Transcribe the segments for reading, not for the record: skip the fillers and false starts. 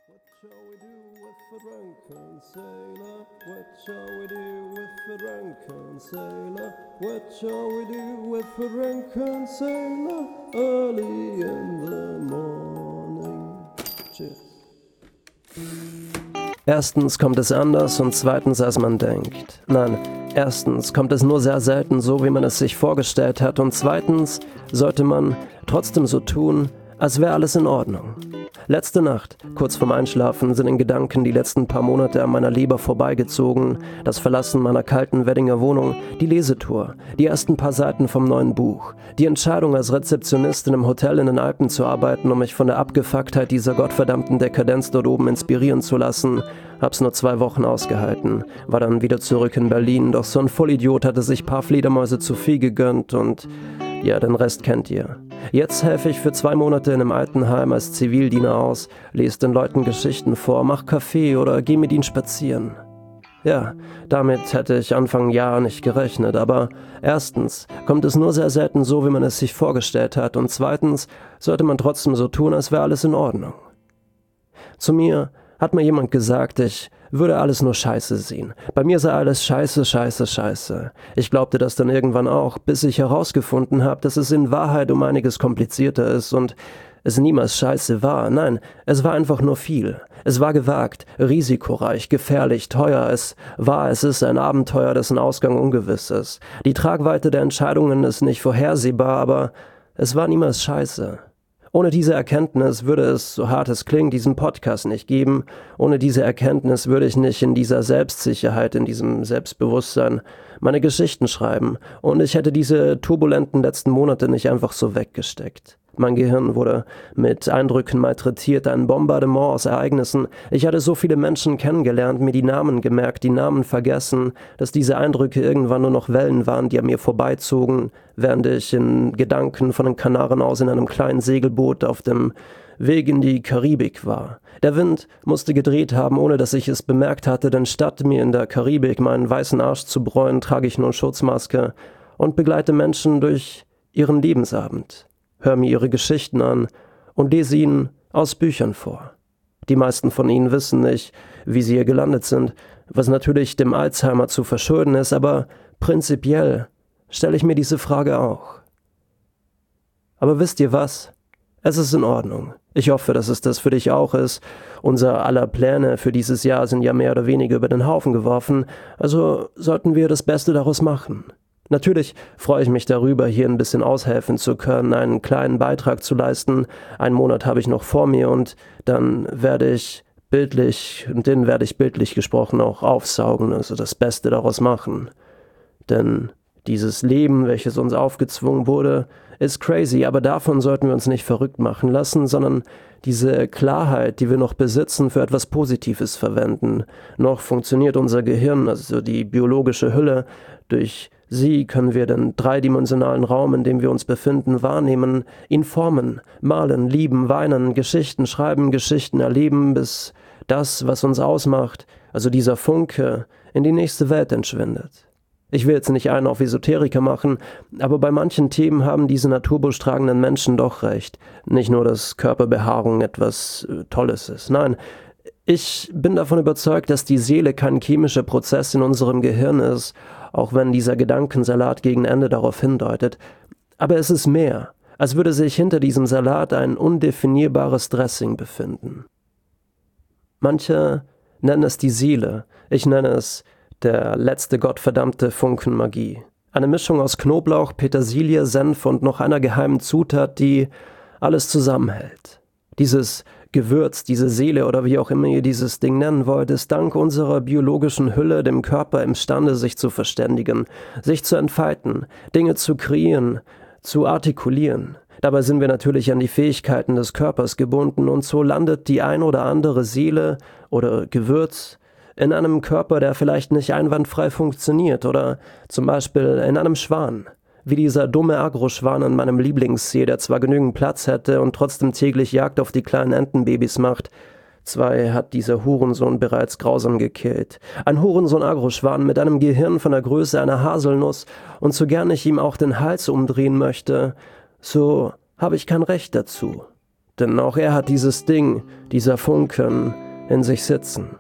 What shall we do with the drunken sailor? What shall we do with the drunken sailor? What shall we do with the drunken sailor? Early in the morning. Cheers. Erstens kommt es anders und zweitens, als man denkt. Nein, erstens kommt es nur sehr selten so, wie man es sich vorgestellt hat, und zweitens sollte man trotzdem so tun, als wäre alles in Ordnung. Letzte Nacht, kurz vorm Einschlafen, sind in Gedanken die letzten paar Monate an meiner Leber vorbeigezogen, das Verlassen meiner kalten Weddinger Wohnung, die Lesetour, die ersten paar Seiten vom neuen Buch, die Entscheidung als Rezeptionist in einem Hotel in den Alpen zu arbeiten, um mich von der Abgefucktheit dieser gottverdammten Dekadenz dort oben inspirieren zu lassen. Hab's nur 2 Wochen ausgehalten, war dann wieder zurück in Berlin, doch so ein Vollidiot hatte sich paar Fledermäuse zu viel gegönnt und ja, den Rest kennt ihr. Jetzt helfe ich für 2 Monate in einem Altenheim als Zivildiener aus, lese den Leuten Geschichten vor, mach Kaffee oder geh mit ihnen spazieren. Ja, damit hätte ich Anfang Jahr nicht gerechnet, aber erstens kommt es nur sehr selten so, wie man es sich vorgestellt hat, und zweitens sollte man trotzdem so tun, als wäre alles in Ordnung. Zu mir hat mal jemand gesagt, ich würde alles nur scheiße sehen. Bei mir sei alles scheiße, scheiße, scheiße. Ich glaubte das dann irgendwann auch, bis ich herausgefunden habe, dass es in Wahrheit um einiges komplizierter ist und es niemals scheiße war. Nein, es war einfach nur viel. Es war gewagt, risikoreich, gefährlich, teuer. Es ist ein Abenteuer, dessen Ausgang ungewiss ist. Die Tragweite der Entscheidungen ist nicht vorhersehbar, aber es war niemals scheiße. Ohne diese Erkenntnis würde es, so hart es klingt, diesen Podcast nicht geben. Ohne diese Erkenntnis würde ich nicht in dieser Selbstsicherheit, in diesem Selbstbewusstsein meine Geschichten schreiben. Und ich hätte diese turbulenten letzten Monate nicht einfach so weggesteckt. Mein Gehirn wurde mit Eindrücken malträtiert, ein Bombardement aus Ereignissen. Ich hatte so viele Menschen kennengelernt, mir die Namen gemerkt, die Namen vergessen, dass diese Eindrücke irgendwann nur noch Wellen waren, die an mir vorbeizogen, während ich in Gedanken von den Kanaren aus in einem kleinen Segelboot auf dem Weg in die Karibik war. Der Wind musste gedreht haben, ohne dass ich es bemerkt hatte, denn statt mir in der Karibik meinen weißen Arsch zu bräunen, trage ich nun Schutzmaske und begleite Menschen durch ihren Lebensabend. Hör mir ihre Geschichten an und lese ihnen aus Büchern vor. Die meisten von ihnen wissen nicht, wie sie hier gelandet sind, was natürlich dem Alzheimer zu verschulden ist, aber prinzipiell stelle ich mir diese Frage auch. Aber wisst ihr was? Es ist in Ordnung. Ich hoffe, dass es das für dich auch ist. Unser aller Pläne für dieses Jahr sind ja mehr oder weniger über den Haufen geworfen, also sollten wir das Beste daraus machen. Natürlich freue ich mich darüber, hier ein bisschen aushelfen zu können, einen kleinen Beitrag zu leisten. 1 Monat habe ich noch vor mir und dann werde ich bildlich gesprochen auch aufsaugen, also das Beste daraus machen. Denn dieses Leben, welches uns aufgezwungen wurde, ist crazy, aber davon sollten wir uns nicht verrückt machen lassen, sondern diese Klarheit, die wir noch besitzen, für etwas Positives verwenden. Noch funktioniert unser Gehirn, also die biologische Hülle. Durch sie können wir den dreidimensionalen Raum, in dem wir uns befinden, wahrnehmen, ihn formen, malen, lieben, weinen, Geschichten schreiben, Geschichten erleben, bis das, was uns ausmacht, also dieser Funke, in die nächste Welt entschwindet. Ich will jetzt nicht einen auf Esoteriker machen, aber bei manchen Themen haben diese naturbuchstragenden Menschen doch recht. Nicht nur, dass Körperbehaarung etwas Tolles ist. Nein, ich bin davon überzeugt, dass die Seele kein chemischer Prozess in unserem Gehirn ist, auch wenn dieser Gedankensalat gegen Ende darauf hindeutet. Aber es ist mehr, als würde sich hinter diesem Salat ein undefinierbares Dressing befinden. Manche nennen es die Seele, ich nenne es der letzte gottverdammte Funken Magie. Eine Mischung aus Knoblauch, Petersilie, Senf und noch einer geheimen Zutat, die alles zusammenhält. Dieses Gewürz, diese Seele oder wie auch immer ihr dieses Ding nennen wollt, ist dank unserer biologischen Hülle dem Körper imstande, sich zu verständigen, sich zu entfalten, Dinge zu kreieren, zu artikulieren. Dabei sind wir natürlich an die Fähigkeiten des Körpers gebunden und so landet die ein oder andere Seele oder Gewürz in einem Körper, der vielleicht nicht einwandfrei funktioniert oder zum Beispiel in einem Schwan. Wie dieser dumme Agroschwan an meinem Lieblingssee, der zwar genügend Platz hätte und trotzdem täglich Jagd auf die kleinen Entenbabys macht. 2 hat dieser Hurensohn bereits grausam gekillt. Ein Hurensohn-Agroschwan mit einem Gehirn von der Größe einer Haselnuss und so gern ich ihm auch den Hals umdrehen möchte, so habe ich kein Recht dazu. denn auch er hat dieses Ding, dieser Funken, in sich sitzen.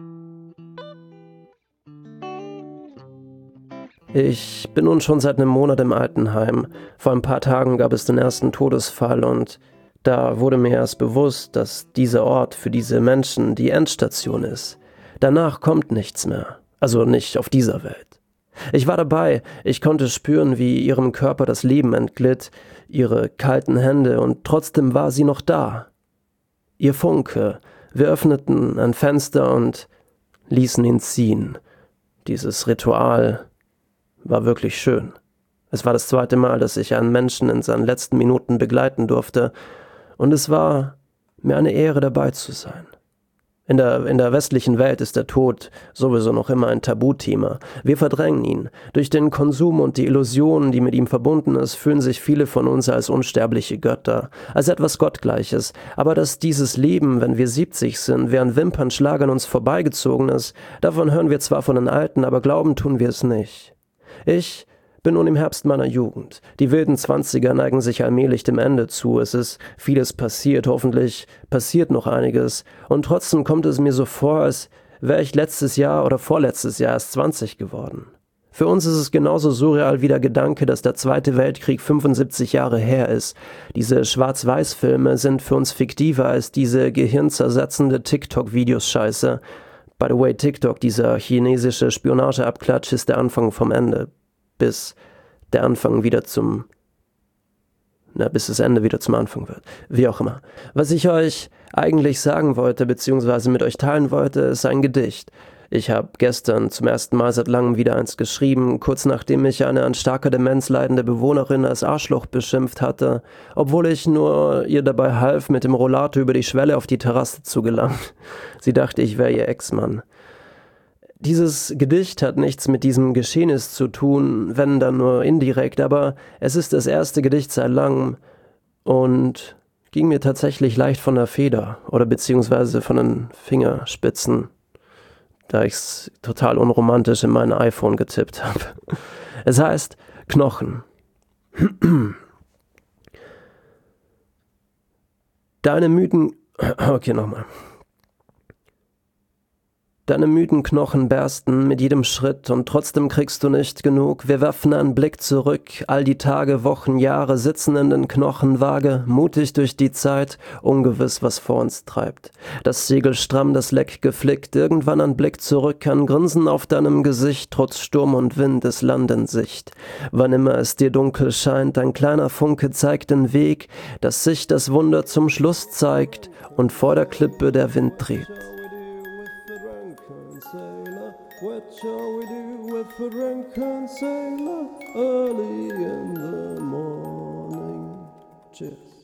Ich bin nun schon seit einem Monat im Altenheim. Vor ein paar Tagen gab es den ersten Todesfall und da wurde mir erst bewusst, dass dieser Ort für diese Menschen die Endstation ist. Danach kommt nichts mehr, also nicht auf dieser Welt. Ich war dabei, ich konnte spüren, wie ihrem Körper das Leben entglitt, ihre kalten Hände, und trotzdem war sie noch da. Ihr Funke, wir öffneten ein Fenster und ließen ihn ziehen. Dieses Ritual war wirklich schön. Es war das zweite Mal, dass ich einen Menschen in seinen letzten Minuten begleiten durfte, und es war mir eine Ehre, dabei zu sein. In der westlichen Welt ist der Tod sowieso noch immer ein Tabuthema. Wir verdrängen ihn. Durch den Konsum und die Illusionen, die mit ihm verbunden ist, fühlen sich viele von uns als unsterbliche Götter, als etwas Gottgleiches. Aber dass dieses Leben, wenn wir 70 sind, während Wimpernschlag an uns vorbeigezogen ist, davon hören wir zwar von den Alten, aber glauben tun wir es nicht. Ich bin nun im Herbst meiner Jugend. Die wilden 20er neigen sich allmählich dem Ende zu. Es ist vieles passiert, hoffentlich passiert noch einiges. Und trotzdem kommt es mir so vor, als wäre ich letztes Jahr oder vorletztes Jahr erst 20 geworden. Für uns ist es genauso surreal wie der Gedanke, dass der Zweite Weltkrieg 75 Jahre her ist. Diese Schwarz-Weiß-Filme sind für uns fiktiver als diese gehirnzersetzende TikTok-Videos-Scheiße. By the way, TikTok, dieser chinesische Spionageabklatsch, ist der Anfang vom Ende. Bis das Ende wieder zum Anfang wird. Wie auch immer. Was ich euch eigentlich sagen wollte, beziehungsweise mit euch teilen wollte, ist ein Gedicht. Ich habe gestern zum ersten Mal seit langem wieder eins geschrieben, kurz nachdem ich eine an starker Demenz leidende Bewohnerin als Arschloch beschimpft hatte, obwohl ich nur ihr dabei half, mit dem Rollator über die Schwelle auf die Terrasse zu gelangen. Sie dachte, ich wäre ihr Ex-Mann. Dieses Gedicht hat nichts mit diesem Geschehnis zu tun, wenn dann nur indirekt, aber es ist das erste Gedicht seit langem und ging mir tatsächlich leicht von der Feder oder beziehungsweise von den Fingerspitzen, da ich's total unromantisch in mein iPhone getippt habe. Es heißt Knochen. Deine müden Knochen bersten mit jedem Schritt und trotzdem kriegst du nicht genug. Wir werfen einen Blick zurück, all die Tage, Wochen, Jahre sitzen in den Knochen vage, mutig durch die Zeit, ungewiss, was vor uns treibt. Das Segel stramm, das Leck geflickt, irgendwann ein Blick zurück, ein Grinsen auf deinem Gesicht, trotz Sturm und Wind ist Land in Sicht. Wann immer es dir dunkel scheint, ein kleiner Funke zeigt den Weg, dass sich das Wunder zum Schluss zeigt und vor der Klippe der Wind dreht. What shall we do with the drunken sailor early in the morning? Cheers.